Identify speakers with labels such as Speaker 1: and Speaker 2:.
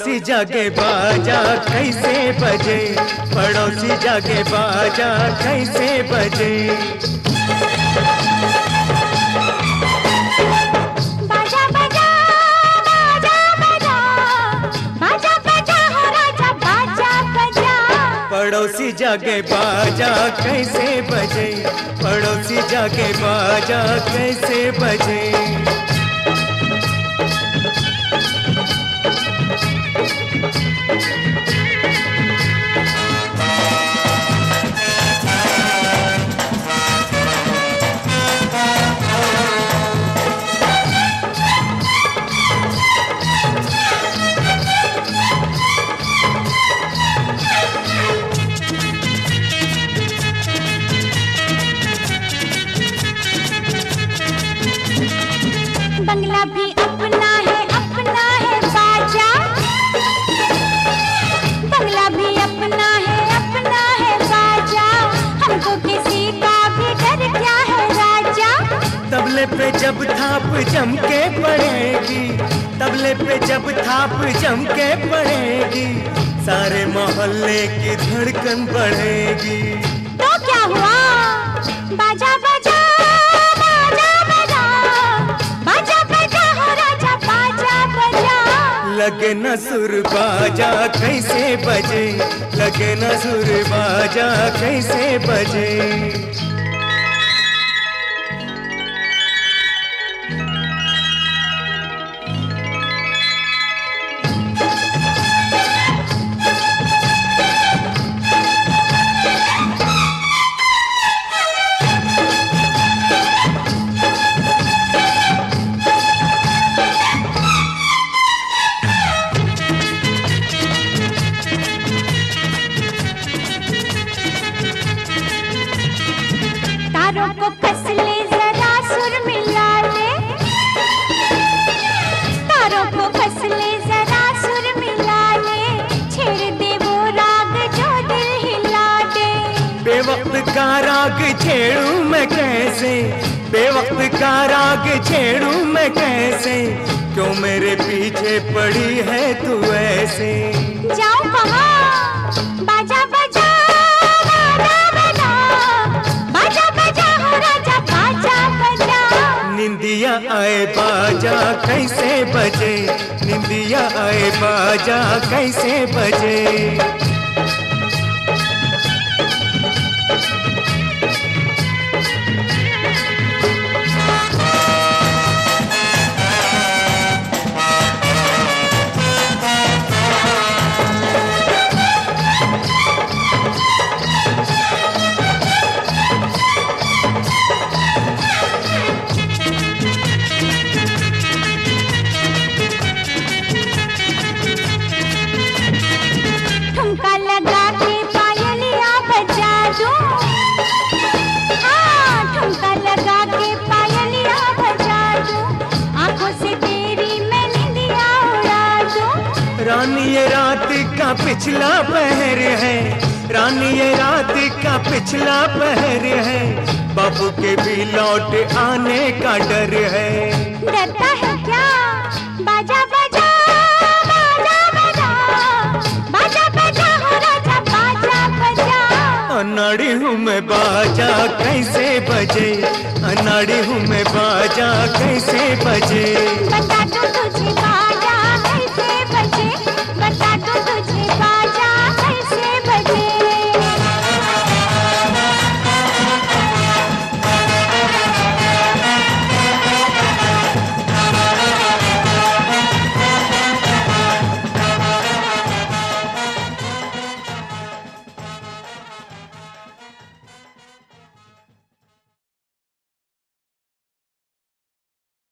Speaker 1: पड़ोसी जागे बाजा कैसे बजे, पड़ोसी जागे बाजा कैसे बजे।
Speaker 2: बाजा बजा बाजा बजा, बाजा बजा हो राजा बाजा बजा।
Speaker 1: पड़ोसी जागे बाजा कैसे बजे, पड़ोसी जागे बाजा कैसे बजे।
Speaker 2: बंगला भी अपना है बाजा, बंगला भी अपना है बाजा। हमको किसी का भी डर क्या है राजा।
Speaker 1: तबले पे जब थाप जम के पड़ेगी, तबले पे जब थाप जम के पड़ेगी, सारे मोहल्ले की धड़कन बढ़ेगी।
Speaker 2: तो क्या हुआ, बाजा बजा बाजा बजा, बाजा बजा हो राजा बाजा बजा।
Speaker 1: लगे न सुर बाजा कैसे बजे, लगे न सुर बाजा कैसे बजे।
Speaker 2: तारों को कस ले जरा सुर मिला ले, तारों को कस ले जरा सुर मिला ले। छेड़ दे वो राग जो दिल हिला दे।
Speaker 1: बेवक्त का राग छेड़ूं मैं कैसे, बेवक्त का राग छेड़ूं मैं कैसे, क्यों मेरे पीछे पड़ी है तू ऐसे।
Speaker 2: जाऊं कहाँ, बाजा बजा बाजा बजा, बाजा बजा हो राजा बाजा बजा।
Speaker 1: निंदिया आए बाजा कैसे बजे, निंदिया आए बाजा कैसे बजे।
Speaker 2: ठुमका लगा के पायलिया बजा दूं, हाँ ठुमका लगा के पायलिया बजा दूं। आंखों से तेरी मैं निंदिया उड़ा दूं।
Speaker 1: रानी ये रात का पिछला पहर है, रानी ये रात का पिछला पहर है, बाबू के भी लौट आने का डर है।
Speaker 2: डरता है क्या, बाजा बजा बाजा बजा, बाजा बजा हो राजा बाजा बजा।
Speaker 1: अनाड़ी हूँ मैं बाजा कैसे बजे, अनाड़ी हूँ मैं बाजा कैसे बजे।
Speaker 2: बता दूं तुझे बाजा